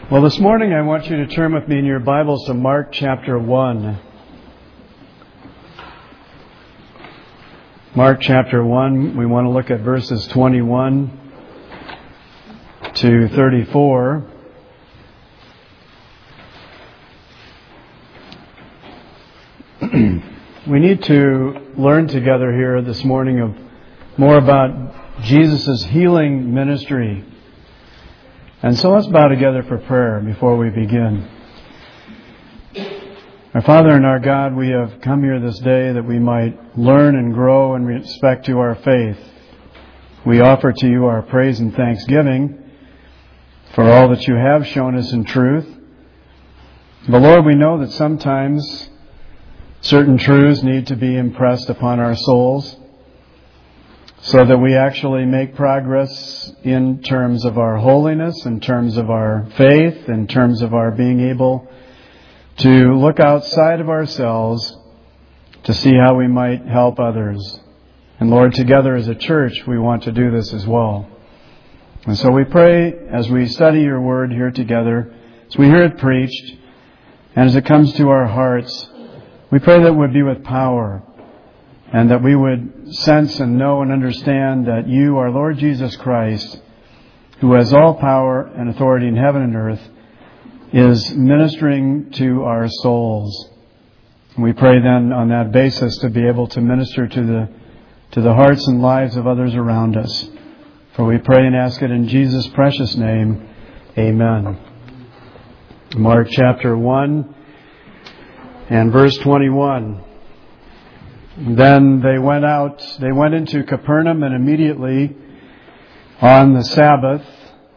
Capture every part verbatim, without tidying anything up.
Well, this morning I want you to turn with me in your Bibles to Mark chapter one. Mark chapter one, we want to look at verses twenty-one to thirty-four. We need to learn together here this morning of more about Jesus' healing ministry. And so let's bow together for prayer before we begin. Our Father and our God, we have come here this day that we might learn and grow in respect to our faith. We offer to you our praise and thanksgiving for all that you have shown us in truth. But Lord, we know that sometimes certain truths need to be impressed upon our souls so that we actually make progress in terms of our holiness, in terms of our faith, in terms of our being able to look outside of ourselves to see how we might help others. And Lord, together as a church, we want to do this as well. And so we pray as we study your word here together, as we hear it preached, and as it comes to our hearts, we pray that it would be with power, and that we would sense and know and understand that you, our Lord Jesus Christ, who has all power and authority in heaven and earth, is ministering to our souls. And we pray then on that basis to be able to minister to the to the hearts and lives of others around us. For we pray and ask it in Jesus' precious name. Amen. Mark chapter one and verse twenty-one. Then they went out, they went into Capernaum, and immediately on the Sabbath,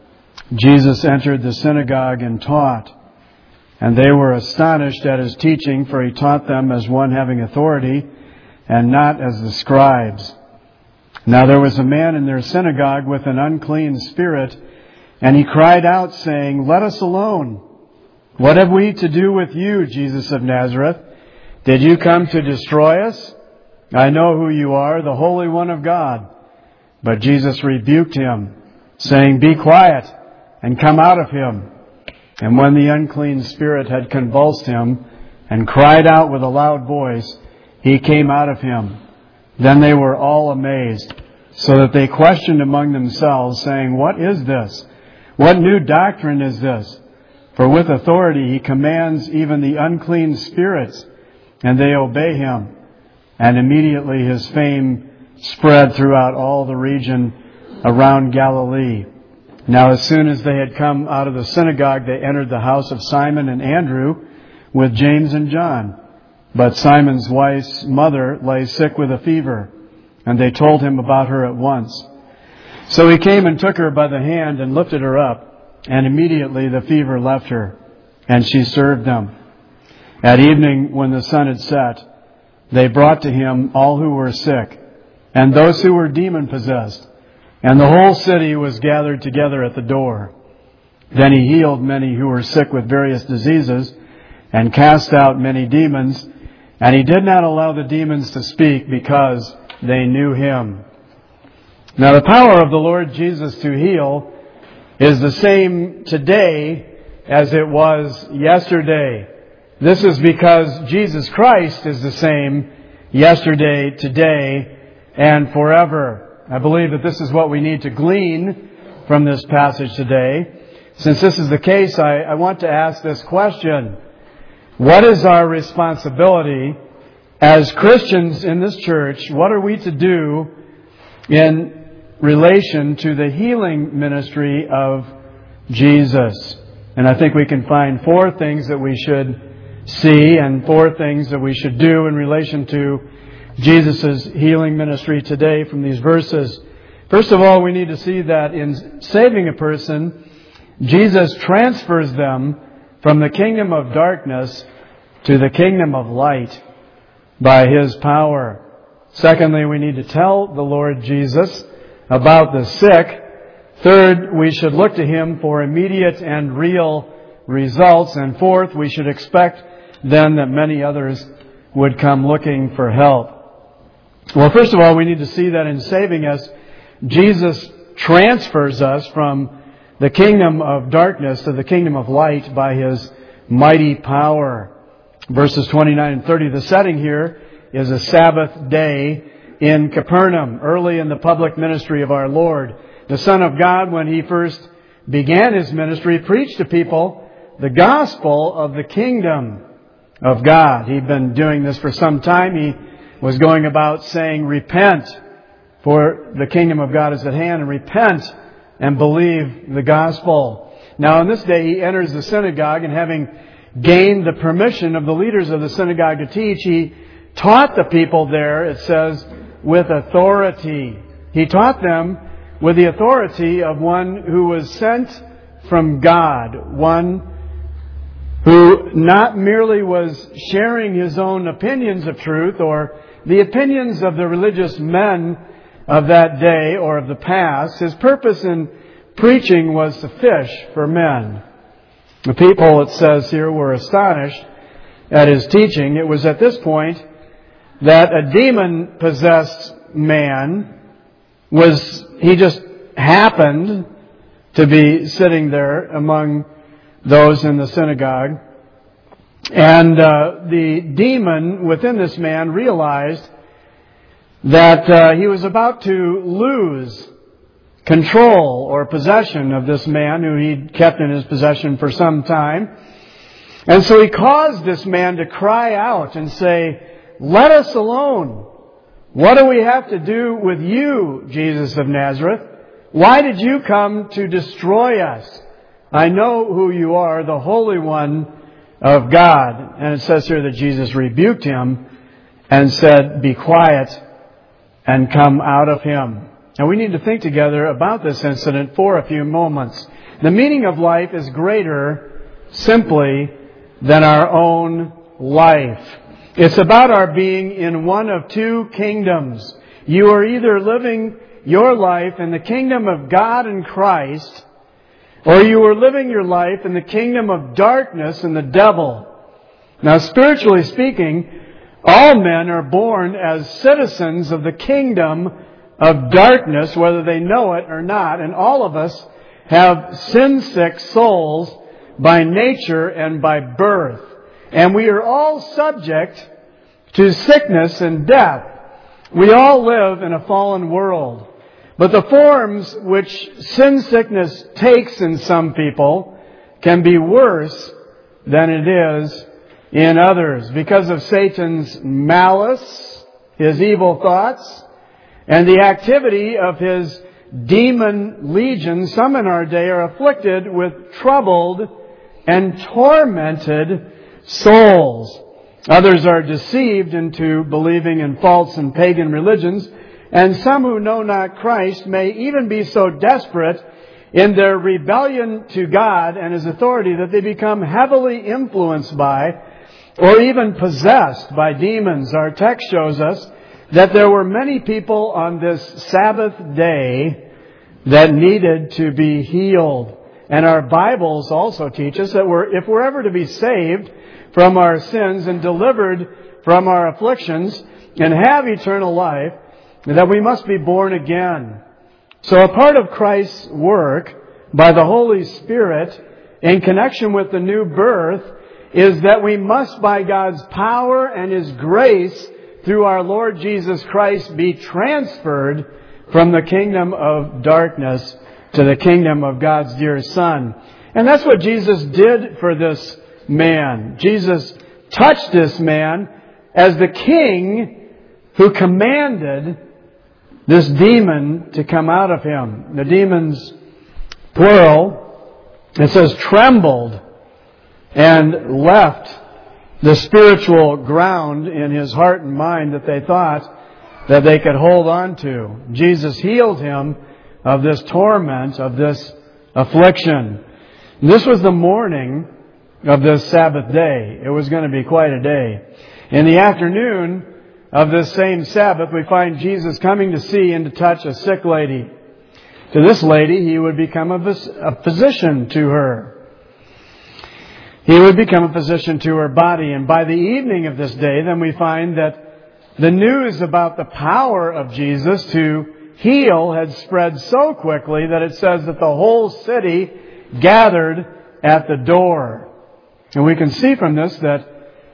Jesus entered the synagogue and taught. And they were astonished at his teaching, for he taught them as one having authority, and not as the scribes. Now there was a man in their synagogue with an unclean spirit, and he cried out, saying, "Let us alone. What have we to do with you, Jesus of Nazareth? Did you come to destroy us? I know who you are, the Holy One of God." But Jesus rebuked him, saying, "Be quiet, and come out of him." And when the unclean spirit had convulsed him, and cried out with a loud voice, he came out of him. Then they were all amazed, so that they questioned among themselves, saying, "What is this? What new doctrine is this? For with authority he commands even the unclean spirits, and they obey him." And immediately his fame spread throughout all the region around Galilee. Now as soon as they had come out of the synagogue, they entered the house of Simon and Andrew with James and John. But Simon's wife's mother lay sick with a fever, and they told him about her at once. So he came and took her by the hand and lifted her up, and immediately the fever left her, and she served them. At evening, when the sun had set, they brought to him all who were sick, and those who were demon-possessed, and the whole city was gathered together at the door. Then he healed many who were sick with various diseases, and cast out many demons, and he did not allow the demons to speak, because they knew him. Now the power of the Lord Jesus to heal is the same today as it was yesterday. This is because Jesus Christ is the same yesterday, today, and forever. I believe that this is what we need to glean from this passage today. Since this is the case, I, I want to ask this question. What is our responsibility as Christians in this church? What are we to do in relation to the healing ministry of Jesus? And I think we can find four things that we should see and four things that we should do in relation to Jesus' healing ministry today from these verses. First of all, we need to see that in saving a person, Jesus transfers them from the kingdom of darkness to the kingdom of light by His power. Secondly, we need to tell the Lord Jesus about the sick. Third, we should look to Him for immediate and real results. And fourth, we should expect then that many others would come looking for help. Well, first of all, we need to see that in saving us, Jesus transfers us from the kingdom of darkness to the kingdom of light by His mighty power. Verses twenty-nine and thirty, the setting here is a Sabbath day in Capernaum, early in the public ministry of our Lord. The Son of God, when He first began His ministry, preached to people the gospel of the kingdom of God. He'd been doing this for some time. He was going about saying, repent, for the kingdom of God is at hand, and repent and believe the gospel. Now on this day He enters the synagogue, and having gained the permission of the leaders of the synagogue to teach, He taught the people there, it says, with authority. He taught them with the authority of one who was sent from God, one who not merely was sharing his own opinions of truth or the opinions of the religious men of that day or of the past. His purpose in preaching was to fish for men. The people, it says here, were astonished at His teaching. It was at this point that a demon-possessed man was, he just happened to be sitting there among those in the synagogue. And uh, the demon within this man realized that uh, he was about to lose control or possession of this man who he'd kept in his possession for some time. And so he caused this man to cry out and say, "Let us alone. What do we have to do with you, Jesus of Nazareth? Why did you come to destroy us? I know who you are, the Holy One of God." And it says here that Jesus rebuked him and said, "Be quiet and come out of him." Now we need to think together about this incident for a few moments. The meaning of life is greater simply than our own life. It's about our being in one of two kingdoms. You are either living your life in the kingdom of God and Christ, or you are living your life in the kingdom of darkness and the devil. Now, spiritually speaking, all men are born as citizens of the kingdom of darkness, whether they know it or not. And all of us have sin-sick souls by nature and by birth. And we are all subject to sickness and death. We all live in a fallen world. But the forms which sin sickness takes in some people can be worse than it is in others because of Satan's malice, his evil thoughts, and the activity of his demon legion. Some in our day are afflicted with troubled and tormented souls. Others are deceived into believing in false and pagan religions. And some who know not Christ may even be so desperate in their rebellion to God and His authority that they become heavily influenced by or even possessed by demons. Our text shows us that there were many people on this Sabbath day that needed to be healed. And our Bibles also teach us that we're, if we're ever to be saved from our sins and delivered from our afflictions and have eternal life, that we must be born again. So a part of Christ's work by the Holy Spirit in connection with the new birth is that we must, by God's power and His grace through our Lord Jesus Christ, be transferred from the kingdom of darkness to the kingdom of God's dear Son. And that's what Jesus did for this man. Jesus touched this man as the king who commanded this demon to come out of him. The demons, plural, it says trembled and left the spiritual ground in his heart and mind that they thought that they could hold on to. Jesus healed him of this torment, of this affliction. This was the morning of this Sabbath day. It was going to be quite a day. In the afternoon of this same Sabbath, we find Jesus coming to see and to touch a sick lady. To this lady, He would become a, a physician to her. He would become a physician to her body. And by the evening of this day, then we find that the news about the power of Jesus to heal had spread so quickly that it says that the whole city gathered at the door. And we can see from this that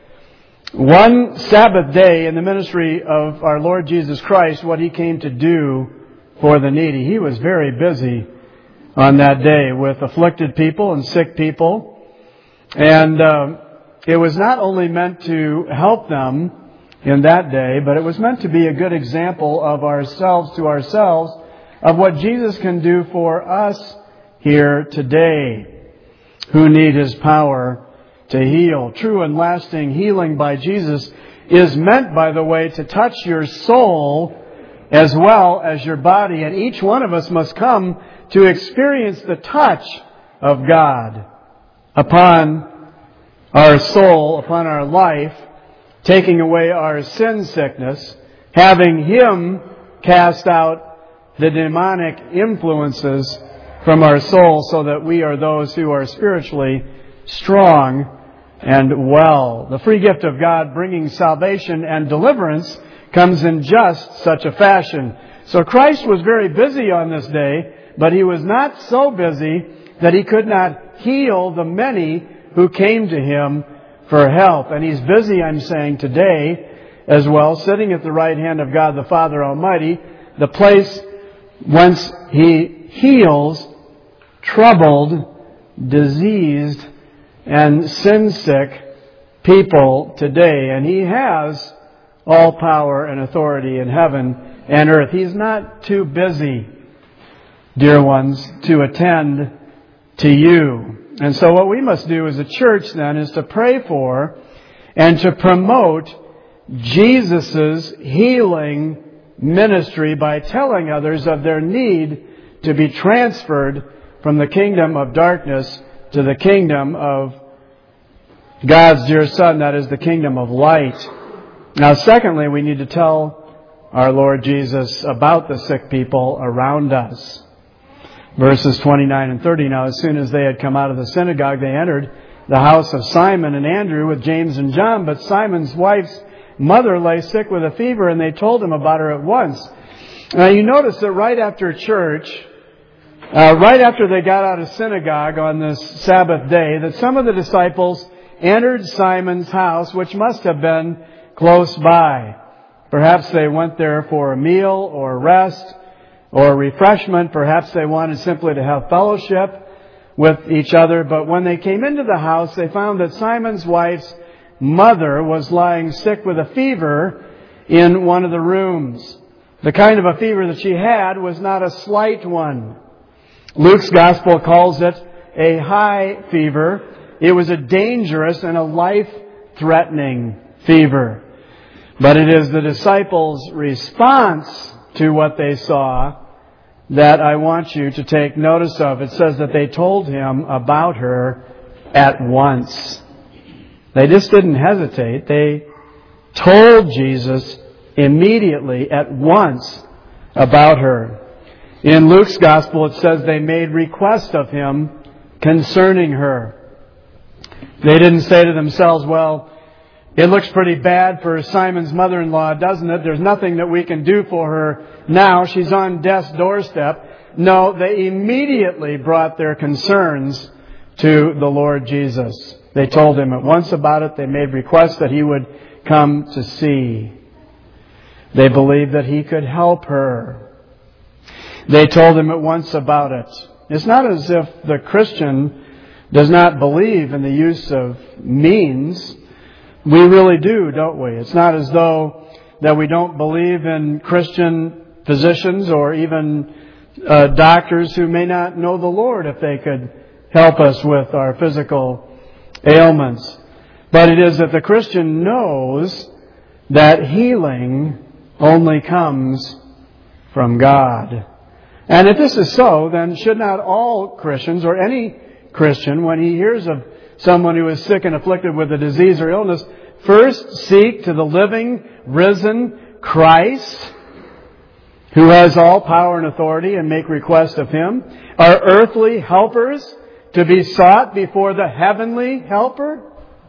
one Sabbath day in the ministry of our Lord Jesus Christ, what He came to do for the needy. He was very busy on that day with afflicted people and sick people. And uh, it was not only meant to help them in that day, but it was meant to be a good example of ourselves to ourselves of what Jesus can do for us here today who need His power to heal. True and lasting healing by Jesus is meant, by the way, to touch your soul as well as your body. And each one of us must come to experience the touch of God upon our soul, upon our life, taking away our sin sickness, having Him cast out the demonic influences from our soul so that we are those who are spiritually strong and well. The free gift of God bringing salvation and deliverance comes in just such a fashion. So Christ was very busy on this day, but He was not so busy that He could not heal the many who came to Him for help. And He's busy, I'm saying, today as well, sitting at the right hand of God the Father Almighty, the place whence He heals troubled, diseased, and sin-sick people today. And He has all power and authority in heaven and earth. He's not too busy, dear ones, to attend to you. And so what we must do as a church then is to pray for and to promote Jesus' healing ministry by telling others of their need to be transferred from the kingdom of darkness to the kingdom of God's dear Son, that is the kingdom of light. Now, secondly, we need to tell our Lord Jesus about the sick people around us. Verses twenty-nine and thirty, now as soon as they had come out of the synagogue, they entered the house of Simon and Andrew with James and John. But Simon's wife's mother lay sick with a fever, and they told him about her at once. Now you notice that right after church, uh, right after they got out of synagogue on this Sabbath day, that some of the disciples entered Simon's house, which must have been close by. Perhaps they went there for a meal or rest or refreshment. Perhaps they wanted simply to have fellowship with each other. But when they came into the house, they found that Simon's wife's mother was lying sick with a fever in one of the rooms. The kind of a fever that she had was not a slight one. Luke's gospel calls it a high fever. It was a dangerous and a life-threatening fever. But it is the disciples' response to what they saw that I want you to take notice of. It says that they told Him about her at once. They just didn't hesitate. They told Jesus immediately, at once, about her. In Luke's Gospel, it says they made request of Him concerning her. They didn't say to themselves, well, it looks pretty bad for Simon's mother-in-law, doesn't it? There's nothing that we can do for her now. She's on death's doorstep. No, they immediately brought their concerns to the Lord Jesus. They told Him at once about it. They made requests that He would come to see. They believed that He could help her. They told Him at once about it. It's not as if the Christian does not believe in the use of means. We really do, don't we? It's not as though that we don't believe in Christian physicians or even uh, doctors who may not know the Lord if they could help us with our physical ailments. But it is that the Christian knows that healing only comes from God. And if this is so, then should not all Christians or any Christian, when he hears of someone who is sick and afflicted with a disease or illness, first seek to the living, risen Christ, who has all power and authority, and make request of Him? Are earthly helpers to be sought before the heavenly helper?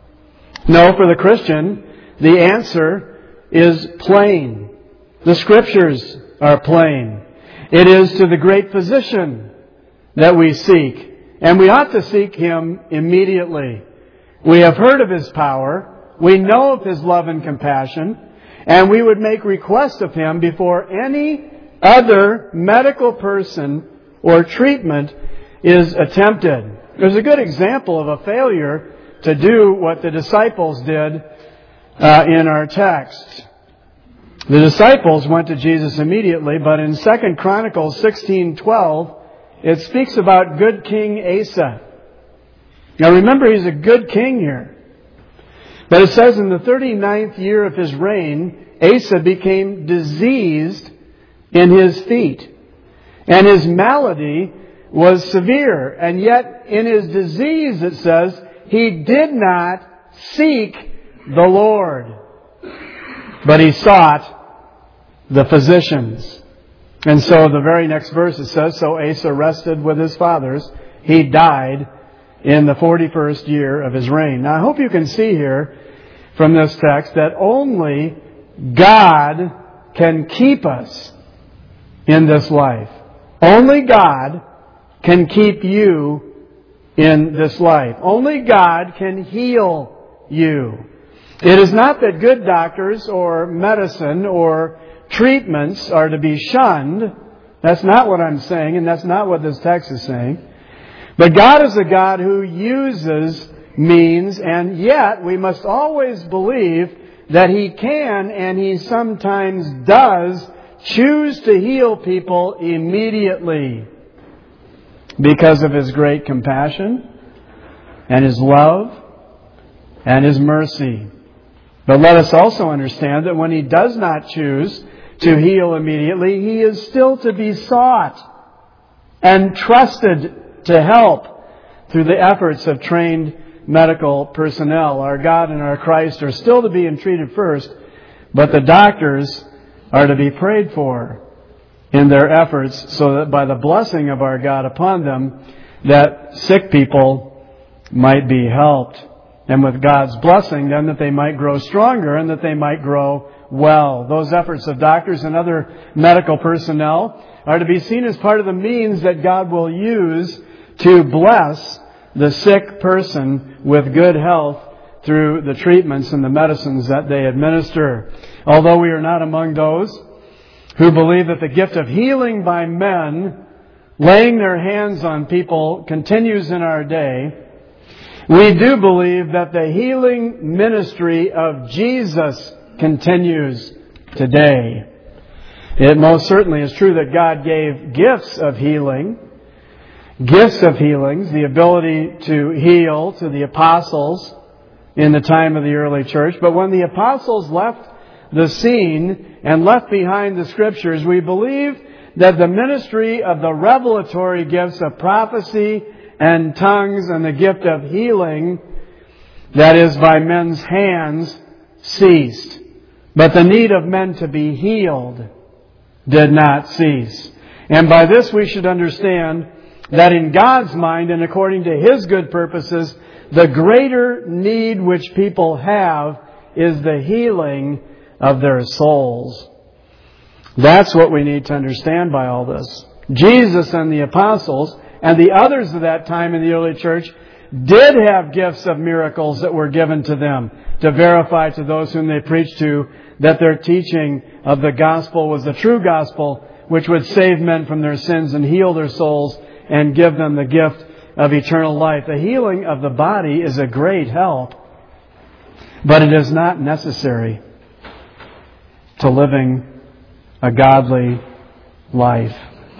No, for the Christian, the answer is plain. The Scriptures are plain. It is to the great physician that we seek. And we ought to seek Him immediately. We have heard of His power. We know of His love and compassion. And we would make request of Him before any other medical person or treatment is attempted. There's a good example of a failure to do what the disciples did uh, in our text. The disciples went to Jesus immediately, but in Second Chronicles sixteen twelve, it speaks about good King Asa. Now remember, he's a good king here. But it says in the thirty-ninth year of his reign, Asa became diseased in his feet. And his malady was severe. And yet in his disease, it says, he did not seek the Lord, but he sought the physicians. And so the very next verse it says, so Asa rested with his fathers. He died in the forty-first year of his reign. Now I hope you can see here from this text that only God can keep us in this life. Only God can keep you in this life. Only God can heal you. It is not that good doctors or medicine or treatments are to be shunned. That's not what I'm saying, and that's not what this text is saying. But God is a God who uses means, and yet we must always believe that He can and He sometimes does choose to heal people immediately because of His great compassion and His love and His mercy. But let us also understand that when He does not choose to heal immediately, He is still to be sought and trusted to help through the efforts of trained medical personnel. Our God and our Christ are still to be entreated first, but the doctors are to be prayed for in their efforts so that by the blessing of our God upon them, that sick people might be helped. And with God's blessing, then that they might grow stronger and that they might grow well. Those efforts of doctors and other medical personnel are to be seen as part of the means that God will use to bless the sick person with good health through the treatments and the medicines that they administer. Although we are not among those who believe that the gift of healing by men, laying their hands on people, continues in our day, we do believe that the healing ministry of Jesus continues today. It most certainly is true that God gave gifts of healing, gifts of healings, the ability to heal to the apostles in the time of the early church. But when the apostles left the scene and left behind the Scriptures, we believe that the ministry of the revelatory gifts of prophecy and tongues and the gift of healing, that is by men's hands, ceased. But the need of men to be healed did not cease. And by this we should understand that in God's mind and according to His good purposes, the greater need which people have is the healing of their souls. That's what we need to understand by all this. Jesus and the apostles and the others of that time in the early church did have gifts of miracles that were given to them to verify to those whom they preached to that their teaching of the gospel was the true gospel, which would save men from their sins and heal their souls and give them the gift of eternal life. The healing of the body is a great help, but it is not necessary to living a godly life.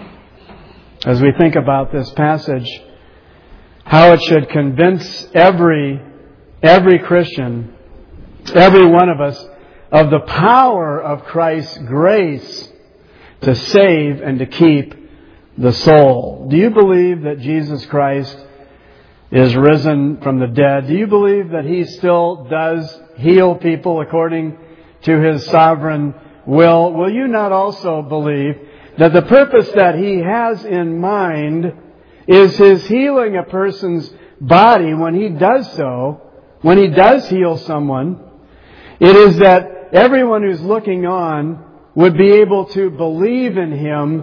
As we think about this passage, how it should convince every every Christian, every one of us, of the power of Christ's grace to save and to keep the soul. Do you believe that Jesus Christ is risen from the dead? Do you believe that He still does heal people according to His sovereign will? Will you not also believe that the purpose that He has in mind is His healing a person's body when He does so, when He does heal someone? It is that everyone who's looking on would be able to believe in Him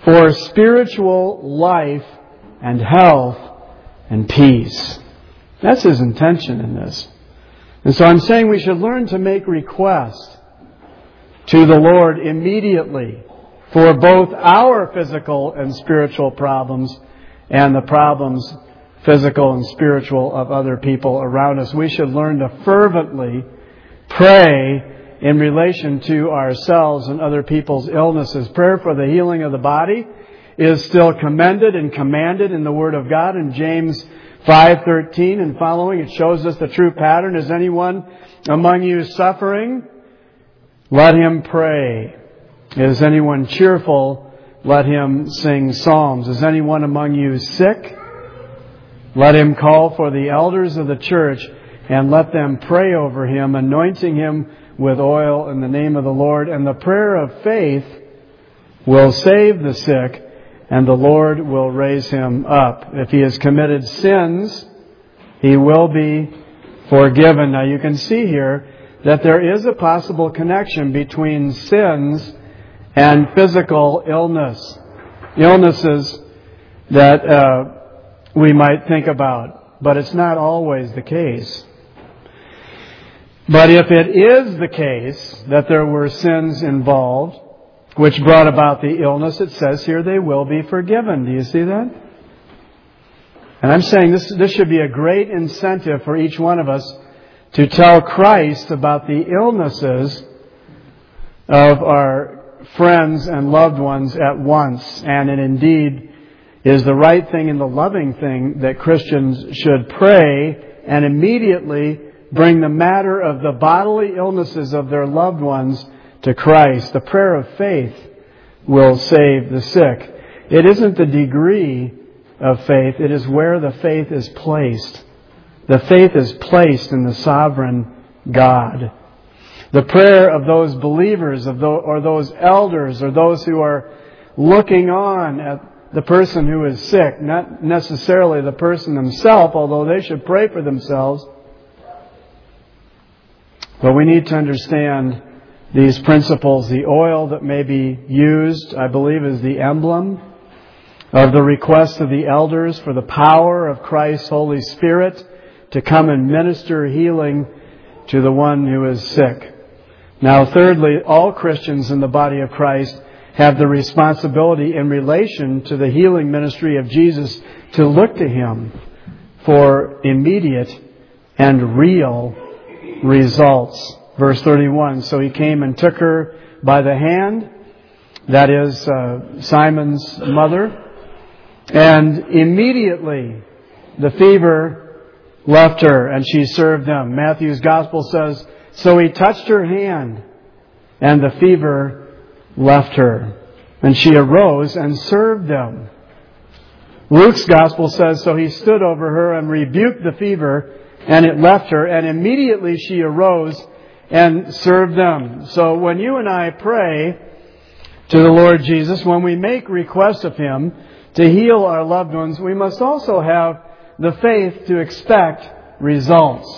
for spiritual life and health and peace. That's His intention in this. And so I'm saying we should learn to make request to the Lord immediately for both our physical and spiritual problems and the problems, physical and spiritual, of other people around us. We should learn to fervently pray in relation to ourselves and other people's illnesses. Prayer for the healing of the body is still commended and commanded in the Word of God. In James five thirteen and following, it shows us the true pattern. Is anyone among you suffering? Let him pray. Is anyone cheerful? Let him sing psalms. Is anyone among you sick? Let him call for the elders of the church and let them pray over him, anointing him with oil in the name of the Lord. And the prayer of faith will save the sick, and the Lord will raise him up. If he has committed sins, he will be forgiven. Now you can see here that there is a possible connection between sins and physical illness. Illnesses that uh, we might think about, but it's not always the case. But if it is the case that there were sins involved, which brought about the illness, it says here they will be forgiven. Do you see that? And I'm saying this, this should be a great incentive for each one of us to tell Christ about the illnesses of our friends and loved ones at once. And it indeed is the right thing and the loving thing that Christians should pray and immediately bring the matter of the bodily illnesses of their loved ones to Christ. The prayer of faith will save the sick. It isn't the degree of faith, it is where the faith is placed. The faith is placed in the sovereign God. The prayer of those believers of those, or those elders or those who are looking on at the person who is sick, not necessarily the person himself, although they should pray for themselves. But we need to understand these principles. The oil that may be used, I believe, is the emblem of the request of the elders for the power of Christ's Holy Spirit to come and minister healing to the one who is sick. Now, thirdly, all Christians in the body of Christ have the responsibility in relation to the healing ministry of Jesus to look to Him for immediate and real results. Verse thirty-one, so He came and took her by the hand, that is uh, Simon's mother, and immediately the fever left her and she served them. Matthew's Gospel says, so He touched her hand and the fever left her, and she arose and served them. Luke's Gospel says, so He stood over her and rebuked the fever, and it left her, and immediately she arose and served them. So when you and I pray to the Lord Jesus, when we make requests of Him to heal our loved ones, we must also have the faith to expect results.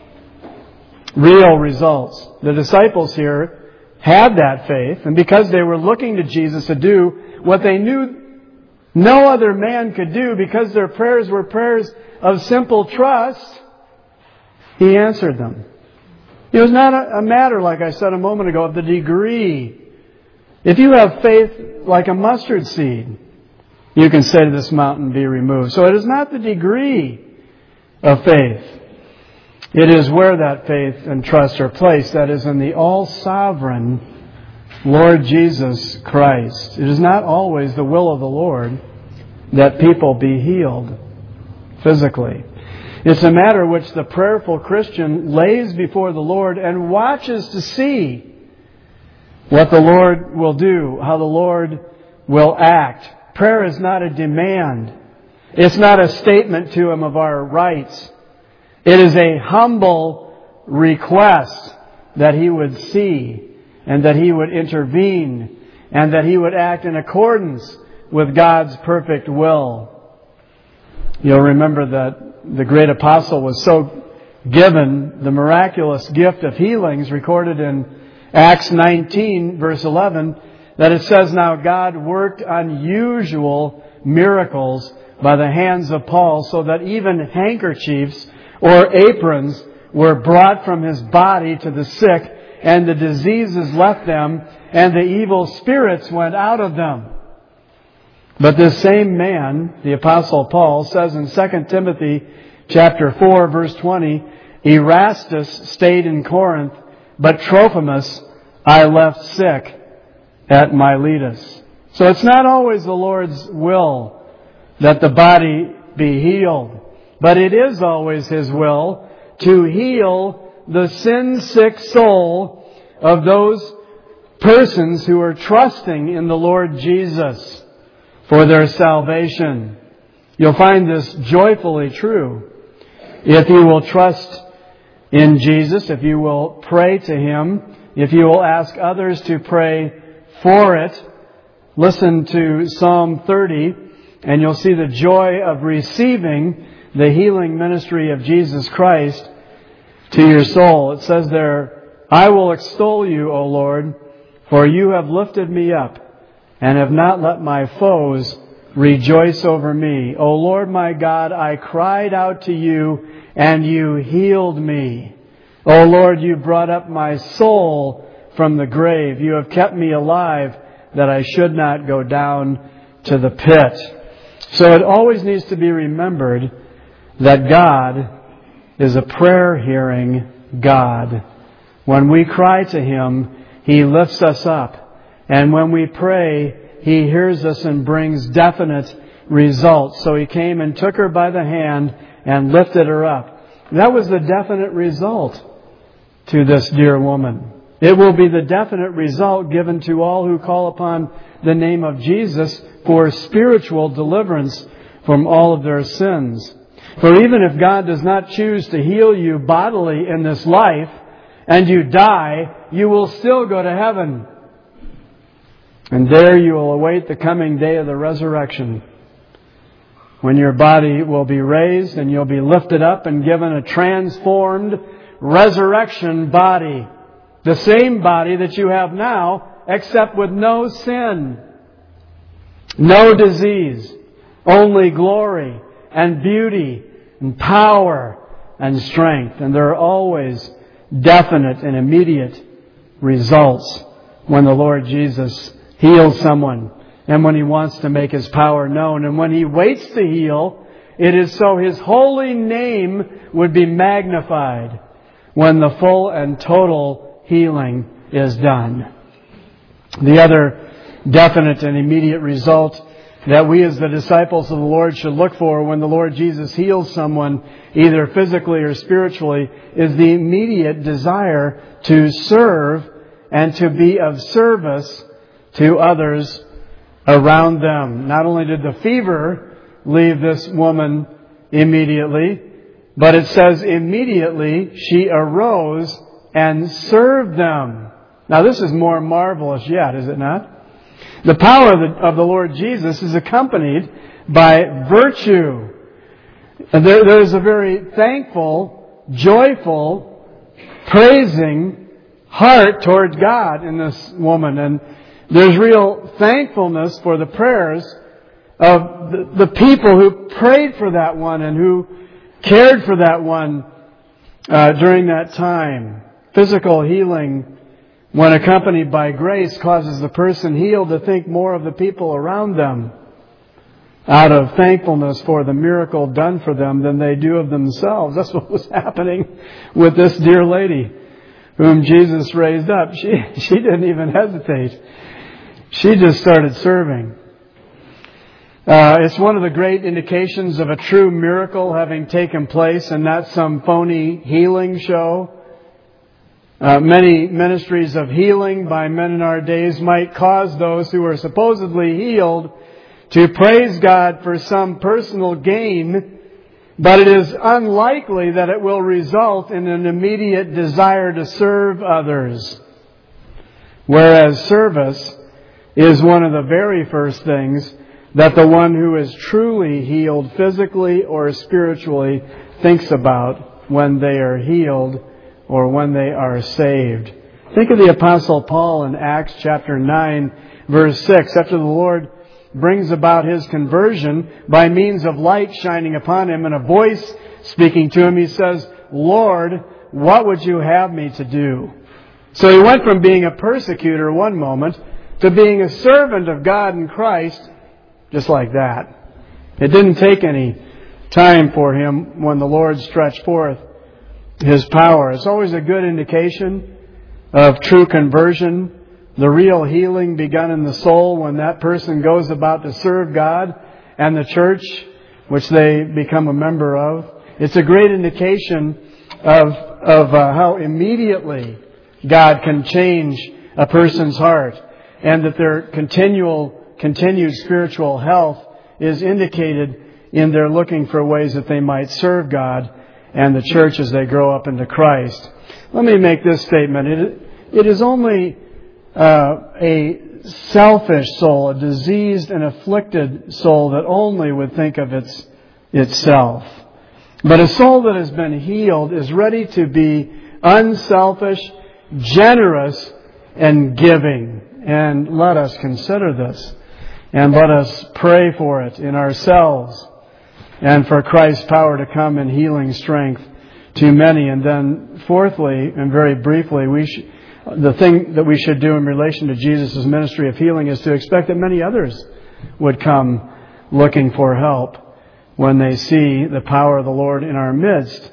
Real results. The disciples here had that faith, and because they were looking to Jesus to do what they knew no other man could do, because their prayers were prayers of simple trust, He answered them. It was not a matter, like I said a moment ago, of the degree. If you have faith like a mustard seed, you can say to this mountain, be removed. So it is not the degree of faith. It is where that faith and trust are placed. That is in the all-sovereign Lord Jesus Christ. It is not always the will of the Lord that people be healed physically. It's a matter which the prayerful Christian lays before the Lord and watches to see what the Lord will do, how the Lord will act. Prayer is not a demand. It's not a statement to Him of our rights. It is a humble request that He would see and that He would intervene and that He would act in accordance with God's perfect will. You'll remember that the great apostle was so given the miraculous gift of healings recorded in Acts nineteen, verse eleven, that it says now God worked unusual miracles by the hands of Paul, so that even handkerchiefs or aprons were brought from his body to the sick, and the diseases left them, and the evil spirits went out of them. But this same man, the Apostle Paul, says in Second Timothy chapter four, verse twenty, Erastus stayed in Corinth, but Trophimus I left sick at Miletus. So it's not always the Lord's will that the body be healed, but it is always His will to heal the sin-sick soul of those persons who are trusting in the Lord Jesus for their salvation. You'll find this joyfully true if you will trust in Jesus, if you will pray to Him, if you will ask others to pray for it. Listen to Psalm thirty, and you'll see the joy of receiving the healing ministry of Jesus Christ to your soul. It says there, I will extol you, O Lord, for you have lifted me up and have not let my foes rejoice over me. O Lord my God, I cried out to you and you healed me. O Lord, you brought up my soul from the grave. You have kept me alive that I should not go down to the pit. So it always needs to be remembered that God is a prayer-hearing God. When we cry to Him, He lifts us up. And when we pray, He hears us and brings definite results. So He came and took her by the hand and lifted her up. That was the definite result to this dear woman. It will be the definite result given to all who call upon the name of Jesus for spiritual deliverance from all of their sins. For even if God does not choose to heal you bodily in this life, and you die, you will still go to heaven. And there you will await the coming day of the resurrection, when your body will be raised and you'll be lifted up and given a transformed resurrection body. The same body that you have now, except with no sin, no disease, only glory and beauty and power and strength. And there are always definite and immediate results when the Lord Jesus heals someone and when He wants to make His power known. And when He waits to heal, it is so His holy name would be magnified when the full and total healing is done. The other definite and immediate result that we as the disciples of the Lord should look for when the Lord Jesus heals someone, either physically or spiritually, is the immediate desire to serve and to be of service to others around them. Not only did the fever leave this woman immediately, but it says immediately she arose and served them. Now this is more marvelous yet, is it not? The power of the, of the Lord Jesus is accompanied by virtue. And there, there is a very thankful, joyful, praising heart toward God in this woman. And there's real thankfulness for the prayers of the, the people who prayed for that one and who cared for that one uh, during that time. Physical healing, when accompanied by grace, causes the person healed to think more of the people around them out of thankfulness for the miracle done for them than they do of themselves. That's what was happening with this dear lady whom Jesus raised up. She, she didn't even hesitate. She just started serving. Uh, it's one of the great indications of a true miracle having taken place and not some phony healing show. Uh, many ministries of healing by men in our days might cause those who are supposedly healed to praise God for some personal gain, but it is unlikely that it will result in an immediate desire to serve others. Whereas service is one of the very first things that the one who is truly healed physically or spiritually thinks about when they are healed or when they are saved. Think of the Apostle Paul in Acts chapter nine, verse six. After the Lord brings about his conversion by means of light shining upon him and a voice speaking to him, he says, "Lord, what would you have me to do?" So he went from being a persecutor one moment to being a servant of God in Christ just like that. It didn't take any time for him when the Lord stretched forth His power. It's always a good indication of true conversion, the real healing begun in the soul when that person goes about to serve God and the church which they become a member of. It's a great indication of, of uh, how immediately God can change a person's heart, and that their continual, continued spiritual health is indicated in their looking for ways that they might serve God and the church as they grow up into Christ. Let me make this statement. It, it is only uh, a selfish soul, a diseased and afflicted soul that only would think of its itself. But a soul that has been healed is ready to be unselfish, generous, and giving. And let us consider this. And let us pray for it in ourselves, and for Christ's power to come in healing strength to many. And then fourthly, and very briefly, we sh- the thing that we should do in relation to Jesus' ministry of healing is to expect that many others would come looking for help when they see the power of the Lord in our midst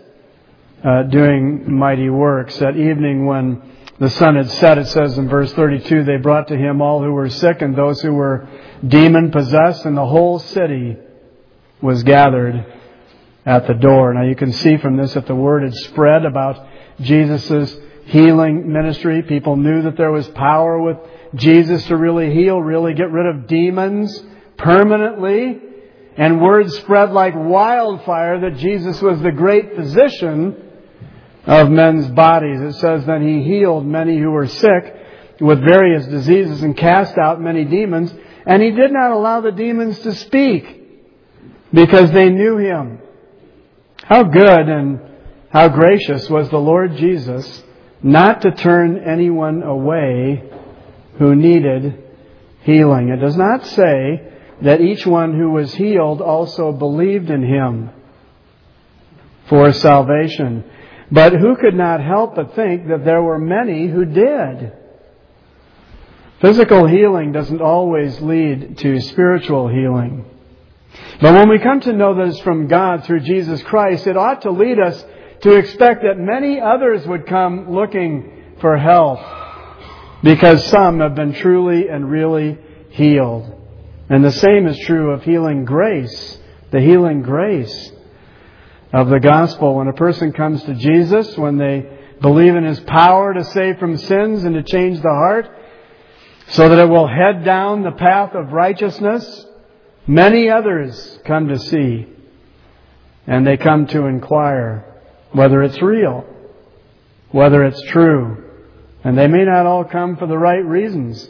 uh, doing mighty works. That evening when the sun had set, it says in verse thirty-two, they brought to him all who were sick and those who were demon-possessed, and the whole city was gathered at the door. Now you can see from this that the word had spread about Jesus' healing ministry. People knew that there was power with Jesus to really heal, really get rid of demons permanently. And word spread like wildfire that Jesus was the great physician of men's bodies. It says that He healed many who were sick with various diseases and cast out many demons. And He did not allow the demons to speak, because they knew Him. How good and how gracious was the Lord Jesus not to turn anyone away who needed healing. It does not say that each one who was healed also believed in Him for salvation. But who could not help but think that there were many who did? Physical healing doesn't always lead to spiritual healing. But when we come to know that it's from God through Jesus Christ, it ought to lead us to expect that many others would come looking for help, because some have been truly and really healed. And the same is true of healing grace, the healing grace of the gospel. When a person comes to Jesus, when they believe in His power to save from sins and to change the heart so that it will head down the path of righteousness, many others come to see, and they come to inquire whether it's real, whether it's true. And they may not all come for the right reasons.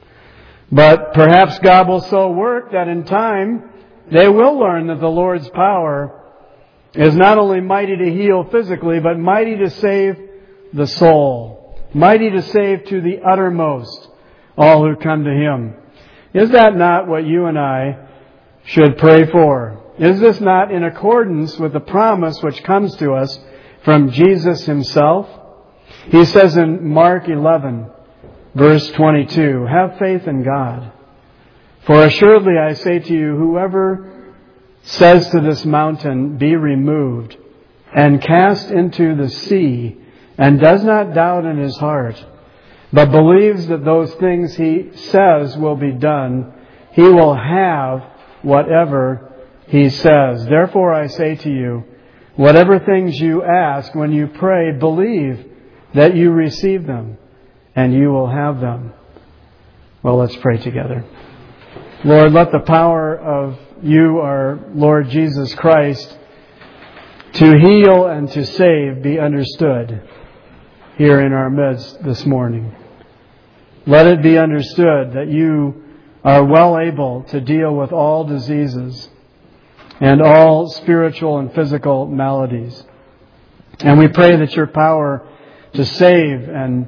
But perhaps God will so work that in time they will learn that the Lord's power is not only mighty to heal physically, but mighty to save the soul, mighty to save to the uttermost all who come to Him. Is that not what you and I should pray for? Is this not in accordance with the promise which comes to us from Jesus Himself? He says in Mark eleven, verse twenty-two, have faith in God. For assuredly I say to you, whoever says to this mountain, be removed and cast into the sea, and does not doubt in his heart, but believes that those things he says will be done, he will have whatever he says. Therefore I say to you, whatever things you ask when you pray, believe that you receive them, and you will have them. Well, let's pray together. Lord, let the power of You, our Lord Jesus Christ, to heal and to save be understood here in our midst this morning. Let it be understood that You are well able to deal with all diseases and all spiritual and physical maladies. And we pray that Your power to save and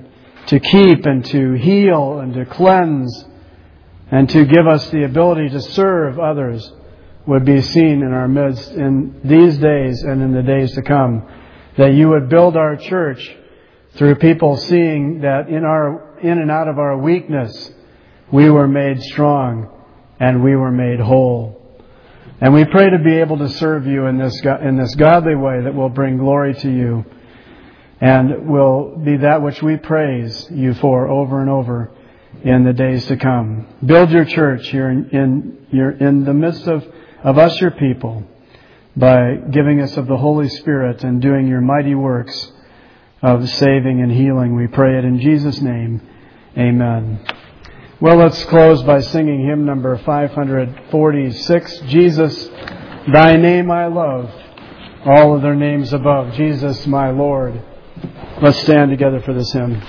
to keep and to heal and to cleanse and to give us the ability to serve others would be seen in our midst in these days and in the days to come. That you would build our church through people seeing that in our in and out of our weakness we were made strong and we were made whole. And we pray to be able to serve you in this in this godly way that will bring glory to you and will be that which we praise you for over and over in the days to come. Build your church here in, in, your, in the midst of, of us, your people, by giving us of the Holy Spirit and doing your mighty works of saving and healing. We pray it in Jesus' name. Amen. Well, let's close by singing hymn number five forty-six, Jesus, Thy name I love, all other names above, Jesus my Lord. Let's stand together for this hymn.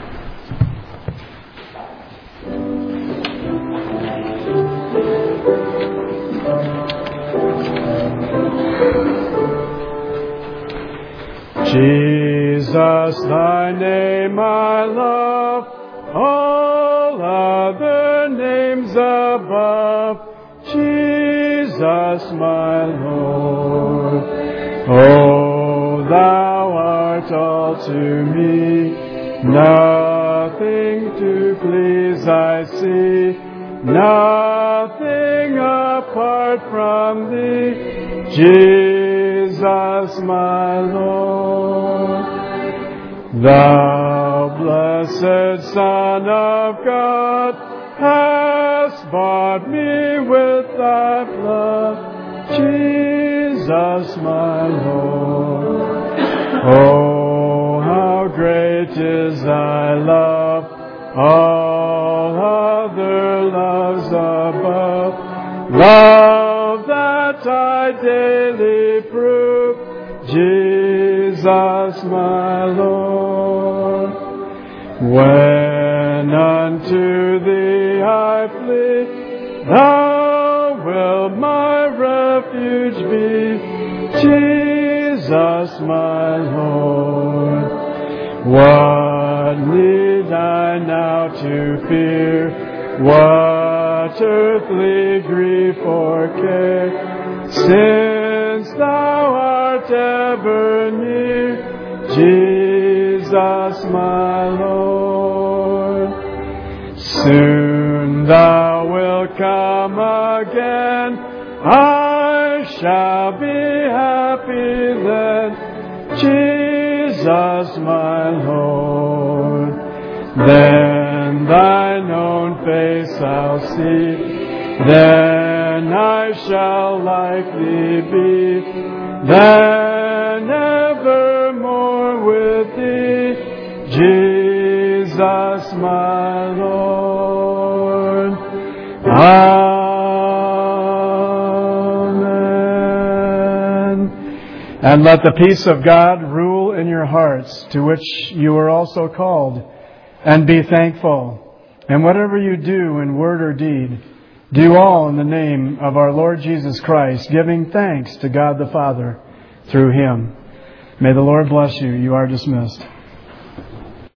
Jesus, Thy name I love, all other names above, Jesus my Lord. Oh, Thou art all to me, nothing to please I see, nothing apart from Thee, Jesus my Lord. Thou blessed Son of God, hast bought me with Thy blood, Jesus my Lord. Oh, how great is Thy love, all other loves above, love that I daily prove, Jesus my Lord. When unto Thee I flee, Thou wilt my refuge be, Jesus my Lord. What need I now to fear? What earthly grief or care? Since Thou art ever near, Jesus my Lord. Soon Thou wilt come again, I shall be happy then, Jesus my Lord. Then Thine own face I'll see, then I shall like Thee be, then evermore with Thee, Jesus my Lord. Amen. And let the peace of God rule in your hearts, to which you are also called, and be thankful. And whatever you do in word or deed, do all in the name of our Lord Jesus Christ, giving thanks to God the Father through Him. May the Lord bless you. You are dismissed.